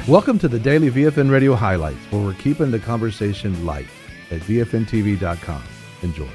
Welcome to the Daily VFN Radio Highlights, where we're keeping the conversation light at VFNTV.com. Enjoy.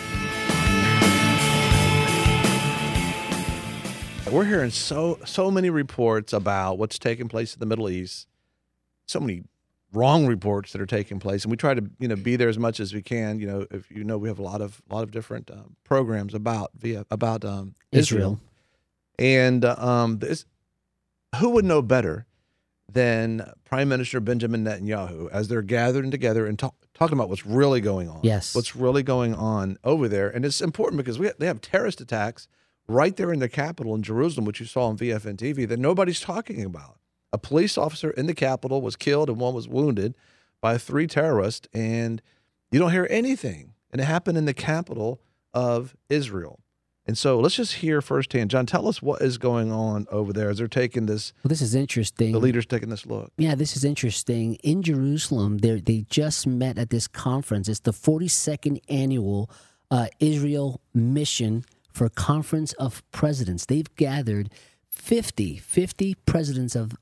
We're hearing so many reports about what's taking place in the Middle East. So many wrong reports that are taking place, and we try to be there as much as we can. If we have a lot of different programs about Israel, and who would know better than Prime Minister Benjamin Netanyahu as they're gathering together and talking about what's really going on. Yes. What's really going on over there. And it's important because they have terrorist attacks right there in the capital in Jerusalem, which you saw on VFN TV, that nobody's talking about. A police officer in the capital was killed and one was wounded by 3 terrorists, and you don't hear anything. And it happened in the capital of Israel. And so let's just hear firsthand. John, tell us what is going on over there as they're taking this. Well, this is interesting. The leaders taking this look. Yeah, this is interesting. In Jerusalem, they just met at this conference. It's the 42nd annual Israel Mission for Conference of Presidents. They've gathered 50 presidents of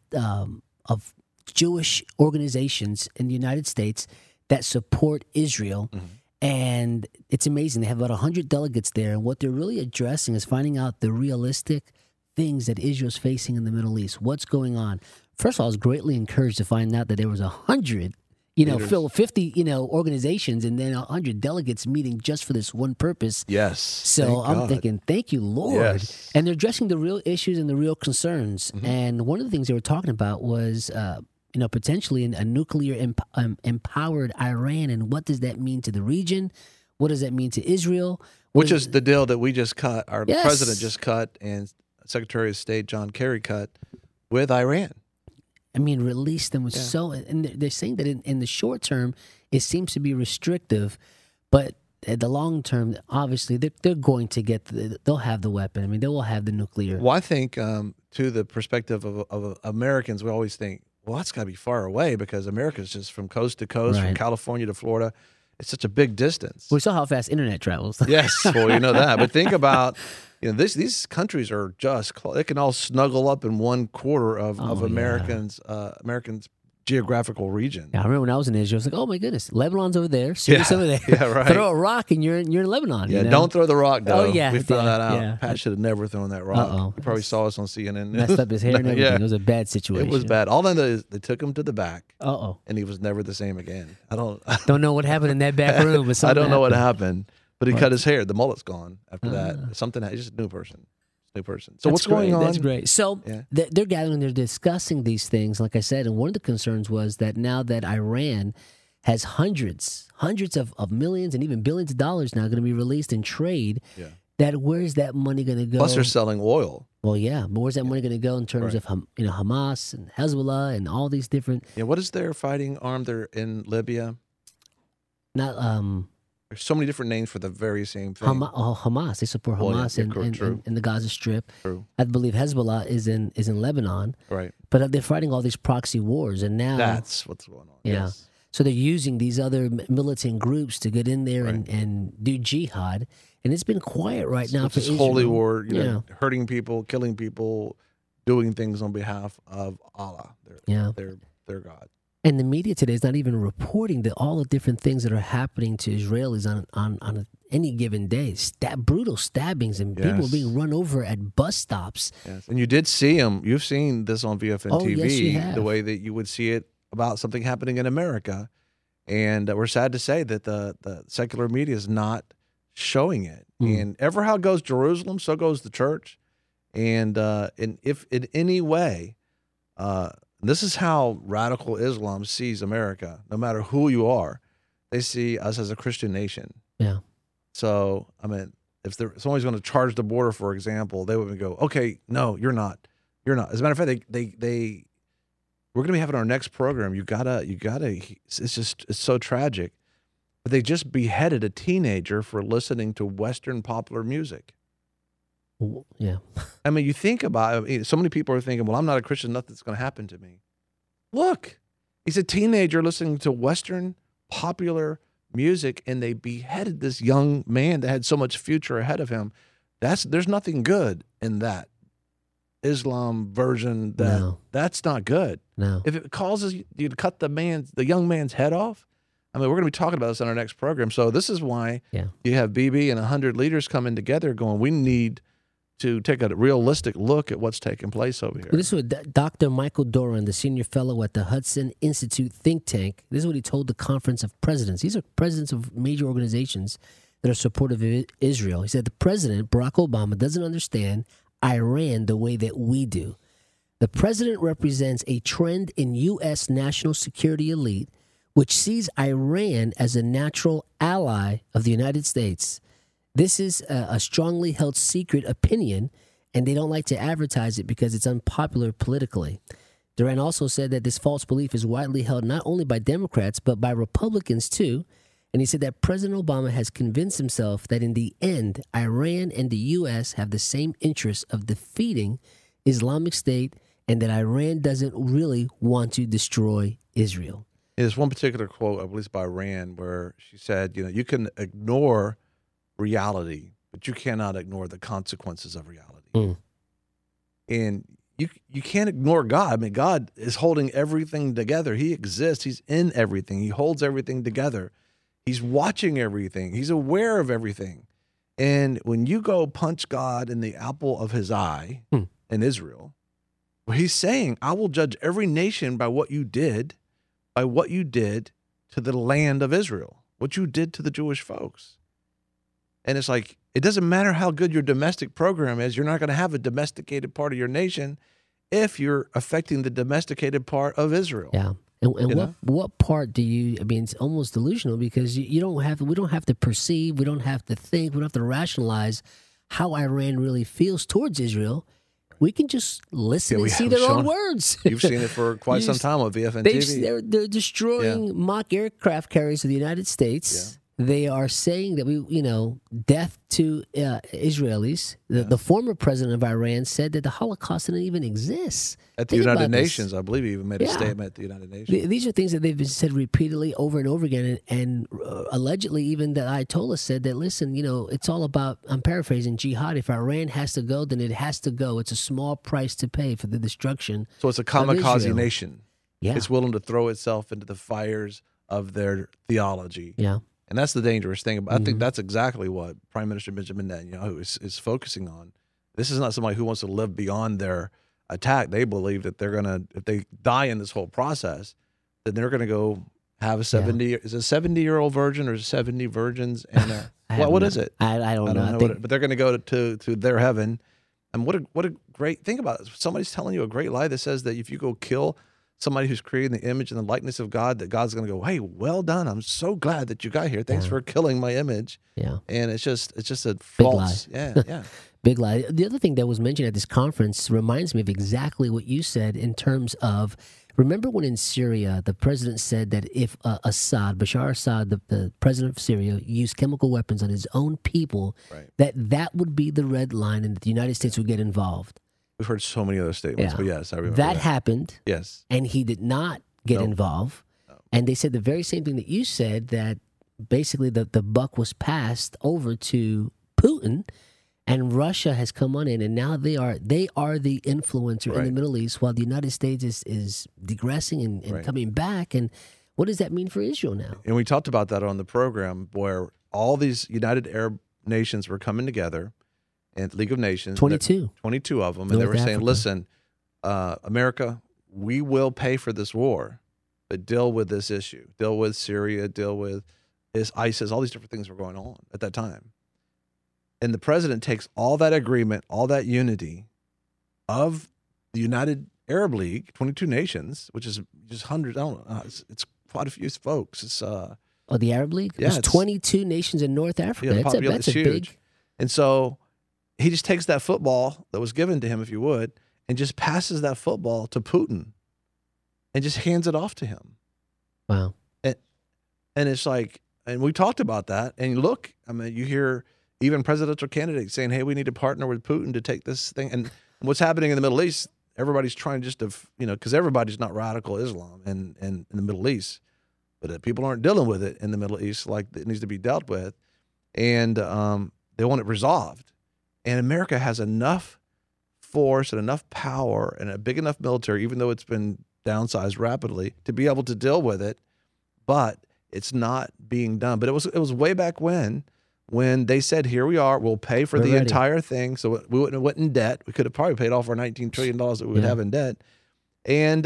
Jewish organizations in the United States that support Israel. Mm-hmm. And it's amazing. They have about 100 delegates there. And what they're really addressing is finding out the realistic things that Israel's facing in the Middle East. What's going on? First of all, I was greatly encouraged to find out that there was 100, 50, organizations, and then 100 delegates meeting just for this one purpose. Yes. So I'm thinking, thank you, Lord. Yes. And they're addressing the real issues and the real concerns. Mm-hmm. And one of the things they were talking about was potentially a nuclear empowered Iran, and what does that mean to the region? What does that mean to Israel? Which is the deal that we just cut, our president just cut, and Secretary of State John Kerry cut with Iran. I mean, release them with and they're saying that in the short term, it seems to be restrictive, but at the long term, obviously, they're going to they'll have the weapon. I mean, they will have the nuclear. Well, I think to the perspective of Americans, we always think, well, that's got to be far away because America's just from coast to coast, from California to Florida. It's such a big distance. We saw how fast internet travels. Yes, well, you know that. But think about, these countries are just, they can all snuggle up in 1/4 of Americans' geographical region. Yeah, I remember when I was in Israel, I was like, oh my goodness, Lebanon's over there, Syria's over there. Yeah, right. Throw a rock and you're in Lebanon. Yeah, don't throw the rock, though. Oh, yeah. We found that out. Yeah. Pat should have never thrown that rock. He probably saw us on CNN. Messed up his hair and everything. It was a bad situation. It was bad. All they know is they took him to the back. Uh-oh. And he was never the same again. I don't know what happened in that back room. But I don't know what happened. But he cut his hair. The mullet's gone after that. Something, he's just a new person. So what's going on? That's great. So they're gathering, they're discussing these things, like I said, and one of the concerns was that now that Iran has hundreds of millions and even billions of dollars now going to be released in trade, that where's that money going to go? Plus they're selling oil. Well, yeah, but where's that money going to go in terms of Hamas and Hezbollah and all these different? Yeah, what is their fighting arm? They're in Libya. There's so many different names for the very same thing. Hamas. They support Hamas in the Gaza Strip. True. I believe Hezbollah is in Lebanon. Right. But they're fighting all these proxy wars, and now that's what's going on. Yeah. Yes. So they're using these other militant groups to get in there and do jihad, and it's been quiet now for Israel. Holy war, hurting people, killing people, doing things on behalf of Allah, their God. And the media today is not even reporting all the different things that are happening to Israelis on any given day. Brutal stabbings and people being run over at bus stops. Yes. And you did see them. You've seen this on VFN TV, yes, you have. The way that you would see it about something happening in America. And we're sad to say that the secular media is not showing it. And ever how goes Jerusalem, so goes the church. And if in any way... this is how radical Islam sees America. No matter who you are, they see us as a Christian nation. Yeah. So, I mean, if someone's going to charge the border, for example, they would go, okay, no, you're not. You're not. As a matter of fact, we're going to be having our next program. You gotta, it's so tragic. But they just beheaded a teenager for listening to Western popular music. Yeah. I mean, you think about it, so many people are thinking, well, I'm not a Christian, nothing's going to happen to me. Look, he's a teenager listening to Western popular music, and they beheaded this young man that had so much future ahead of him. There's nothing good in that. Islam version, No. that's not good. No. If it causes you to cut the young man's head off, I mean, we're going to be talking about this on our next program. So this is why you have BB and 100 leaders coming together going, we need to take a realistic look at what's taking place over here. Well, this is what Dr. Michael Doran, the senior fellow at the Hudson Institute think tank, this is what he told the Conference of Presidents. These are presidents of major organizations that are supportive of Israel. He said the president, Barack Obama, doesn't understand Iran the way that we do. The president represents a trend in U.S. national security elite which sees Iran as a natural ally of the United States. This is a strongly held secret opinion, and they don't like to advertise it because it's unpopular politically. Duran also said that this false belief is widely held not only by Democrats, but by Republicans too. And he said that President Obama has convinced himself that in the end, Iran and the U.S. have the same interests of defeating Islamic State and that Iran doesn't really want to destroy Israel. There's one particular quote, I believe, by Rand, where she said, you can ignore reality, but you cannot ignore the consequences of reality. And you can't ignore God. I mean, God is holding everything together. He exists. He's in everything. He holds everything together. He's watching everything. He's aware of everything. And when you go punch God in the apple of his eye in Israel, well, he's saying, I will judge every nation by what you did to the land of Israel, what you did to the Jewish folks. And it's like, it doesn't matter how good your domestic program is, you're not going to have a domesticated part of your nation if you're affecting the domesticated part of Israel. Yeah. And what part do you, I mean, it's almost delusional because we don't have to perceive, we don't have to think, we don't have to rationalize how Iran really feels towards Israel. We can just listen and see their own words. You've seen it for quite some time on VFN TV. They're destroying mock aircraft carriers of the United States. They are saying that death to Israelis. The former president of Iran said that the Holocaust didn't even exist. At the United Nations, I believe he even made a statement at the United Nations. These are things that they've said repeatedly over and over again. And allegedly, even the Ayatollah said that, listen, it's all about, I'm paraphrasing, jihad. If Iran has to go, then it has to go. It's a small price to pay for the destruction. So it's a kamikaze nation. Yeah. It's willing to throw itself into the fires of their theology. Yeah. And that's the dangerous thing. I think that's exactly what Prime Minister Benjamin Netanyahu is focusing on. This is not somebody who wants to live beyond their attack. They believe that they're going to, if they die in this whole process, then they're going to go have a 70, is it a 70-year-old virgin or 70 virgins? And what is it? I don't know. But they're going to go to their heaven. And what a great thing about it. Somebody's telling you a great lie that says that if you go kill somebody who's creating the image and the likeness of God, that God's going to go, hey, well done. I'm so glad that you got here. Thanks for killing my image. Yeah. And it's just a big false. Lie. Yeah. Big lie. The other thing that was mentioned at this conference reminds me of exactly what you said in terms of, remember when in Syria, the president said that if Bashar Assad, the president of Syria, used chemical weapons on his own people, that would be the red line and that the United States would get involved. We've heard so many other statements, but yes, I remember that happened. Yes. And he did not get involved. No. And they said the very same thing that you said, that basically the buck was passed over to Putin, and Russia has come on in, and now they are the influencer in the Middle East, while the United States is digressing and coming back. And what does that mean for Israel now? And we talked about that on the program, where all these United Arab nations were coming together, and League of Nations, 22 of them, and they were saying, listen, America, we will pay for this war, but deal with this issue, deal with Syria, deal with ISIS, all these different things were going on at that time. And the president takes all that agreement, all that unity of the United Arab League, 22 nations, which is just hundreds, I don't know, it's quite a few folks. It's the Arab League? Yeah, there's 22 nations in North Africa. Yeah, that's a huge. Big. And so he just takes that football that was given to him, if you would, and just passes that football to Putin and just hands it off to him. Wow. And it's like, and we talked about that. And look, I mean, you hear even presidential candidates saying, hey, we need to partner with Putin to take this thing. And what's happening in the Middle East, everybody's trying just to, because everybody's not radical Islam in the Middle East. But people aren't dealing with it in the Middle East like it needs to be dealt with. And they want it resolved. And America has enough force and enough power and a big enough military, even though it's been downsized rapidly, to be able to deal with it. But it's not being done. But it was way back when they said, here we are, we'll pay for the entire thing. So we wouldn't have went in debt. We could have probably paid off our $19 trillion that we would have in debt. And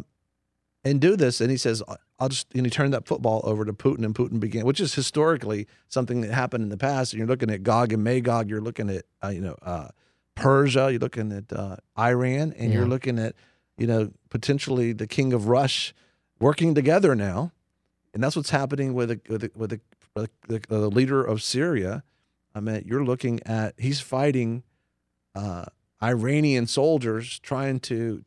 do this. And he says, and he turned that football over to Putin, and Putin began, which is historically something that happened in the past. And you're looking at Gog and Magog, you're looking at, Persia, you're looking at Iran, and you're looking at, potentially the king of Russia working together now. And that's what's happening with the leader of Syria. I mean, you're looking at, he's fighting Iranian soldiers trying to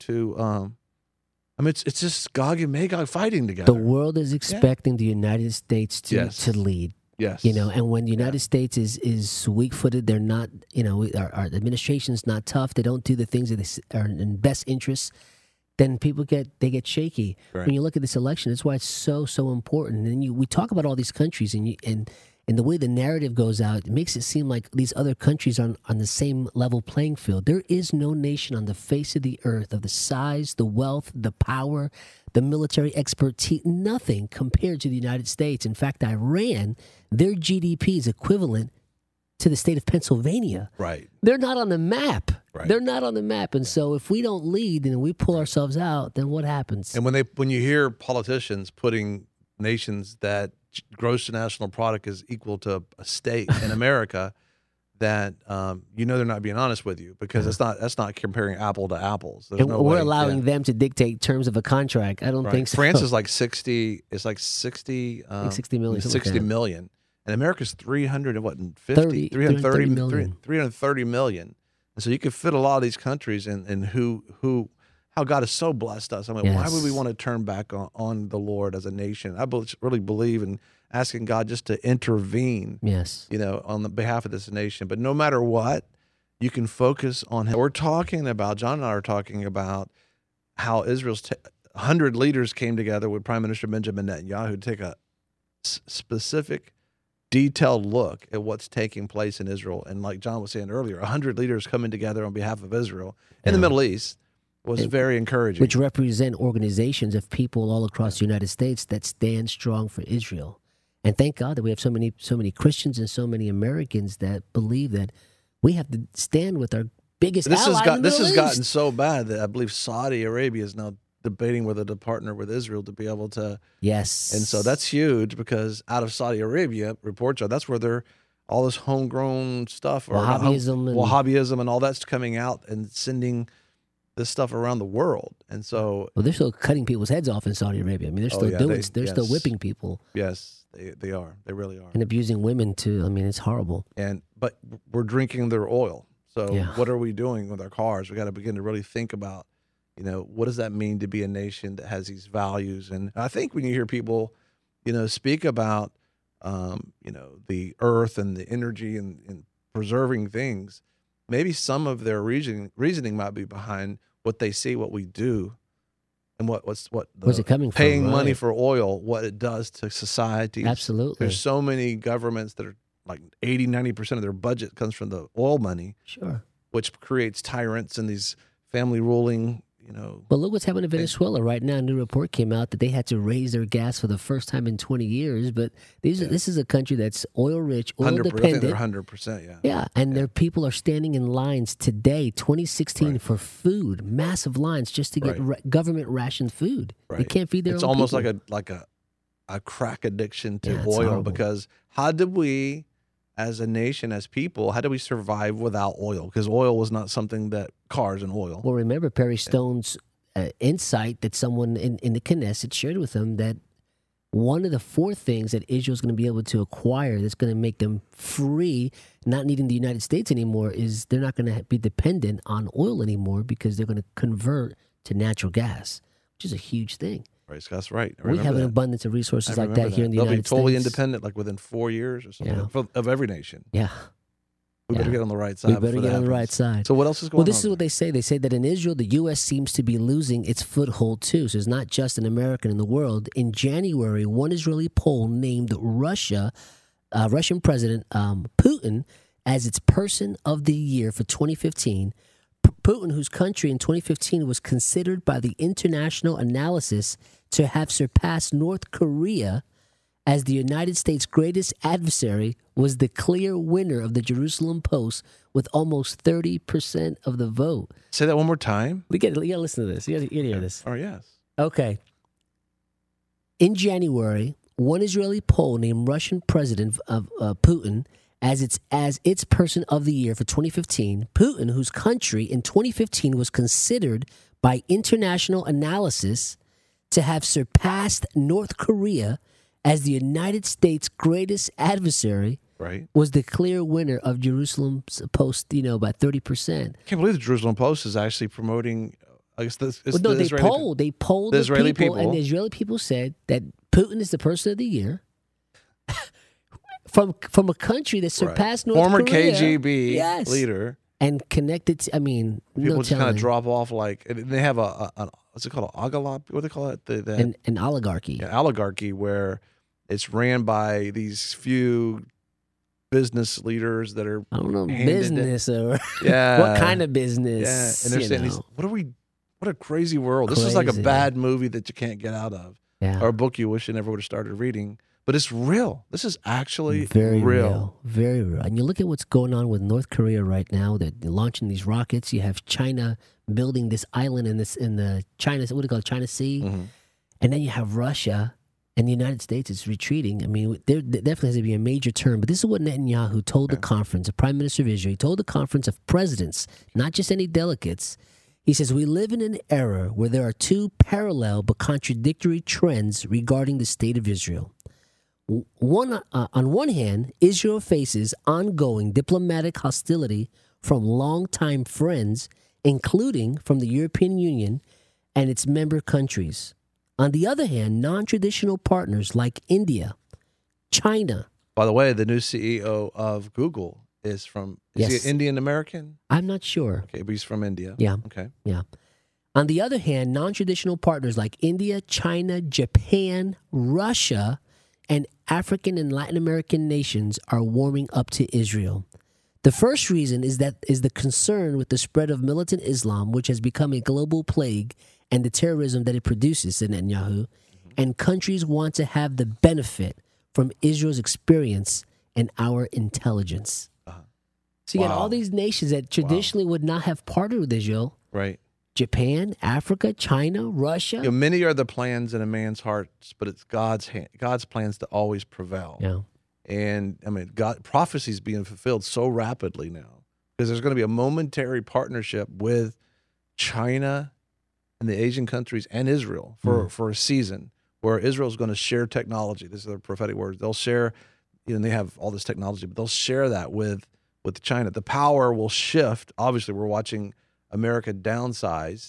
it's just Gog and Magog fighting together. The world is expecting the United States to lead. Yes. And when the United States is weak-footed, they're not, our administration's not tough, they don't do the things that are in best interests, then people get shaky. Right. When you look at this election, that's why it's so important. And we talk about all these countries, and the way the narrative goes out, it makes it seem like these other countries are on the same level playing field. There is no nation on the face of the earth of the size, the wealth, the power, the military expertise, nothing compared to the United States. In fact, Iran, their GDP is equivalent to the state of Pennsylvania. Right. They're not on the map. Right. They're not on the map. And so if we don't lead and we pull ourselves out, then what happens? And when you hear politicians putting nations that gross national product is equal to a state in America, that they're not being honest with you, because that's not comparing apple to apples. We're allowing them to dictate terms of a contract. I don't think so. France is like 60. It's like 60. 60 million. 60 million. And America's 330 million. And so you could fit a lot of these countries and how God has so blessed us. I mean, why would we want to turn back on the Lord as a nation? I really believe in asking God just to intervene, on the behalf of this nation. But no matter what, you can focus on Him. John and I are talking about how Israel's 100 leaders came together with Prime Minister Benjamin Netanyahu to take a specific, detailed look at what's taking place in Israel. And like John was saying earlier, 100 leaders coming together on behalf of Israel in the Middle East was very encouraging. Which represent organizations of people all across the United States that stand strong for Israel. And thank God that we have so many Christians and so many Americans that believe that we have to stand with our biggest ally in the Middle East. This has gotten so bad that I believe Saudi Arabia is now debating whether to partner with Israel to be able to. Yes. And so that's huge, because out of Saudi Arabia, reports are that's where all this homegrown stuff, Wahhabism and all that's coming out and sending this stuff around the world. And so, they're still cutting people's heads off in Saudi Arabia. I mean, they're still still whipping people. Yes, they are. They really are. And abusing women too. I mean, it's horrible. But we're drinking their oil. So what are we doing with our cars? We got to begin to really think about, what does that mean to be a nation that has these values? And I think when you hear people, speak about, the earth and the energy and preserving things, maybe some of their reasoning might be behind what they see, what we do, and what's it coming from? Paying money for oil, what it does to society. Absolutely. There's so many governments that are like 80-90% of their budget comes from the oil money. Sure. Which creates tyrants and these family ruling. Well, look what's happening in Venezuela right now. A new report came out that they had to raise their gas for the first time in 20 years. But this is a country that's oil rich, oil dependent. They're 100%, yeah. Yeah, and their people are standing in lines today, 2016, for food, massive lines just to get government rationed food. Right. They can't feed their own people. It's almost like a crack addiction to oil, horrible. Because how did we, as a nation, as people, how do we survive without oil? Because oil was not something that cars and oil. Well, remember Perry Stone's insight that someone in the Knesset shared with him, that one of the 4 things that Israel's going to be able to acquire that's going to make them free, not needing the United States anymore, is they're not going to be dependent on oil anymore, because they're going to convert to natural gas, which is a huge thing. Right, that's right. We have an abundance of resources like that here in the United States. They'll be totally independent, like within 4 years or something, of every nation. Yeah. We better get on the right side. So what else is going on? Well, this is what they say. They say that in Israel, the U.S. seems to be losing its foothold too. So it's not just an American in the world. In January, one Israeli poll named Russian President Putin as its person of the year for 2015. Putin, whose country in 2015 was considered by the international analysis to have surpassed North Korea as the United States' greatest adversary, was the clear winner of the Jerusalem Post with almost 30% of the vote. Say that one more time. You got to listen to this. You got to hear this. Oh, yes. Okay. In January, one Israeli poll named Russian President of Putin as its person of the year for 2015. Putin, whose country in 2015 was considered by international analysis to have surpassed North Korea as the United States' greatest adversary, Right. was the clear winner of Jerusalem's Post, by 30%. I can't believe the Jerusalem Post is actually promoting. I guess this. Well, no, the they Israeli, polled the the Israeli people, and people. the Israeli people said that Putin is the person of the year from a country that surpassed North Former Korea. KGB Yes. leader. And connected to, People no just kind telling. of drop off like and they have a what's it called, an ogalop? What do they call it? An oligarchy. An oligarchy where it's ran by these few business leaders that are I don't know, handed it. business or Yeah. what kind of business. Yeah, and they're you saying, know. what a crazy world. This is like a Crazy. bad movie that you can't get out of, Yeah. or a book you wish you never would have started reading. But it's real. This is actually Very real. real. Very real. And you look at what's going on with North Korea right now. They're launching these rockets. You have China building this island in the China, what do you call it, China Sea. Mm-hmm. And then you have Russia, and the United States is retreating. I mean, there definitely has to be a major turn. But this is what Netanyahu told the conference, the Prime Minister of Israel. He told the conference of presidents, not just any delegates. He says, we live in an era where there are two parallel but contradictory trends regarding the state of Israel. On one hand, Israel faces ongoing diplomatic hostility from longtime friends, including from the European Union and its member countries. On the other hand, non-traditional partners like India, China. By the way, the new CEO of Google is from, is Yes. he Indian American? I'm not sure. Okay, but he's from India. Yeah. Okay. Yeah. On the other hand, non-traditional partners like India, China, Japan, Russia, and African and Latin American nations are warming up to Israel. The first reason is the concern with the spread of militant Islam, which has become a global plague, and the terrorism that it produces, said Netanyahu. And countries want to have the benefit from Israel's experience and our intelligence. So you got Wow. all these nations that traditionally would not have partnered with Israel. Right. Japan, Africa, China, Russia. You know, many are the plans in a man's hearts, but it's God's plans to always prevail. Yeah. And I mean, prophecy is being fulfilled so rapidly now because there's going to be a momentary partnership with China and the Asian countries and Israel for a season where Israel's going to share technology. This is their prophetic words. They'll share, and they have all this technology, but they'll share that with China. The power will shift. Obviously, we're watching America downsized.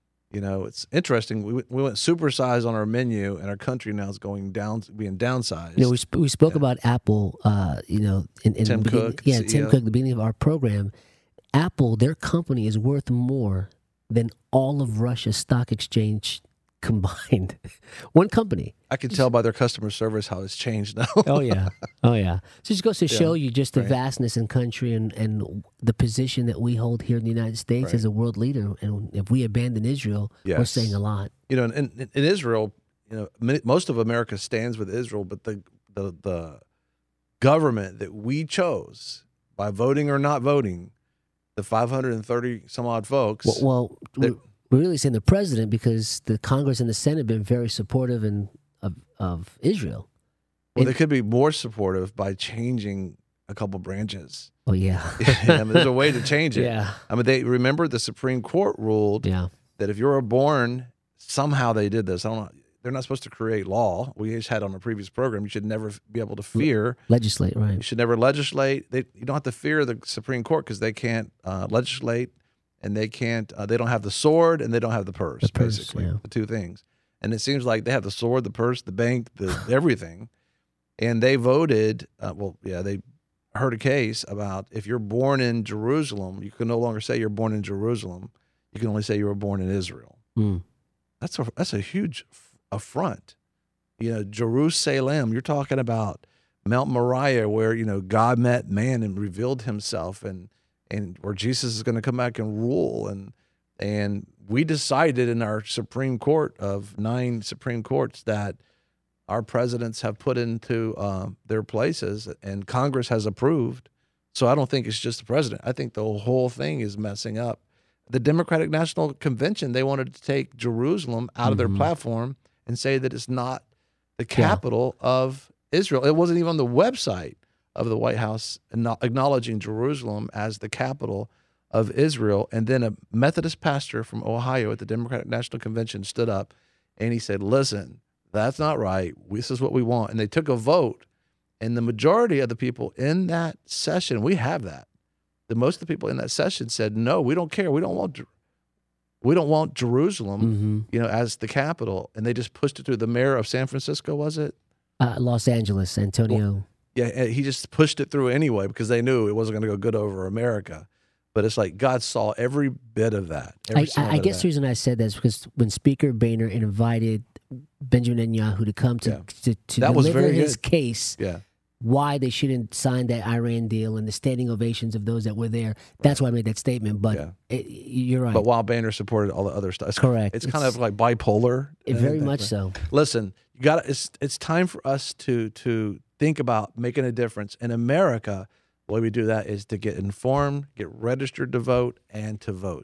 It's interesting. We went supersized on our menu, and our country now is being downsized. We spoke about Apple. In Tim the beginning- Cook, Yeah, CEO. Tim Cook. At the beginning of our program, Apple, their company is worth more than all of Russia's stock exchange combined. One company. I can tell by their customer service how it's changed now. Oh yeah. So it just goes to show you just the right. vastness in country and the position that we hold here in the United States Right. as a world leader. And if we abandon Israel, we're Yes. saying a lot. In Israel, most of America stands with Israel, but the government that we chose by voting or not voting, the 530 some odd folks. Well, we're really saying the president because the Congress and the Senate have been very supportive of Israel. They could be more supportive by changing a couple branches. Oh yeah, There's a way to change it. Yeah. They remember the Supreme Court ruled yeah, that if you were born, somehow they did this. I don't know. They're not supposed to create law. We just had on a previous program. You should never be able to fear. legislate You right. should never legislate. You don't have to fear the Supreme Court because they can't legislate, and they can't. They don't have the sword and they don't have the purse. Basically, yeah. the two things. And it seems like they have the sword, the purse, the bank, the everything. And they voted. They heard a case about if you're born in Jerusalem, you can no longer say you're born in Jerusalem. You can only say you were born in Israel. Mm. That's a huge affront. Jerusalem. You're talking about Mount Moriah, where God met man and revealed Himself, and and where Jesus is going to come back and rule. And we decided in our Supreme Court of 9 Supreme Courts that our presidents have put into their places, and Congress has approved. So I don't think it's just the president. I think the whole thing is messing up. The Democratic National Convention, they wanted to take Jerusalem out of their platform and say that it's not the capital of Israel. It wasn't even on the website of the White House acknowledging Jerusalem as the capital of Israel. And then a Methodist pastor from Ohio at the Democratic National Convention stood up and he said, listen, that's not right. This is what we want. And they took a vote. And the majority of the people in that session, we have that. Most of the people in that session said, no, we don't care. We don't want Jerusalem, as the capital. And they just pushed it through. The mayor of San Francisco, was it? Los Angeles, Antonio. Well, yeah, he just pushed it through anyway because they knew it wasn't going to go good over America. But it's like God saw every bit of that. I guess the reason I said that is because when Speaker Boehner invited Benjamin Netanyahu to come to deliver his case, why they shouldn't sign that Iran deal and the standing ovations of those that were there, that's why I made that statement. But you're right. But while Boehner supported all the other stuff, correct. It's kind of like bipolar. Very much so. Listen, it's time for us to think about making a difference in America. The way we do that is to get informed, get registered to vote, and to vote.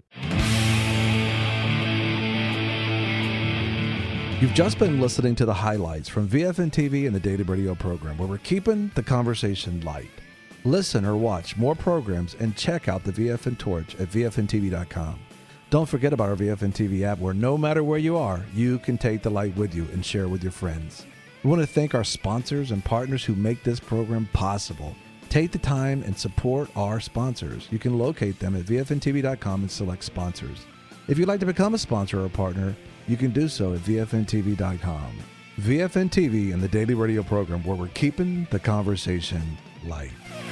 You've just been listening to the highlights from VFN TV and the Daily Radio program, where we're keeping the conversation light. Listen or watch more programs and check out the VFN Torch at VFNTV.com. Don't forget about our VFN TV app, where no matter where you are, you can take the light with you and share with your friends. We want to thank our sponsors and partners who make this program possible. Take the time and support our sponsors. You can locate them at VFNTV.com and select sponsors. If you'd like to become a sponsor or a partner, you can do so at VFNTV.com. VFN TV and the Daily Radio program, where we're keeping the conversation light.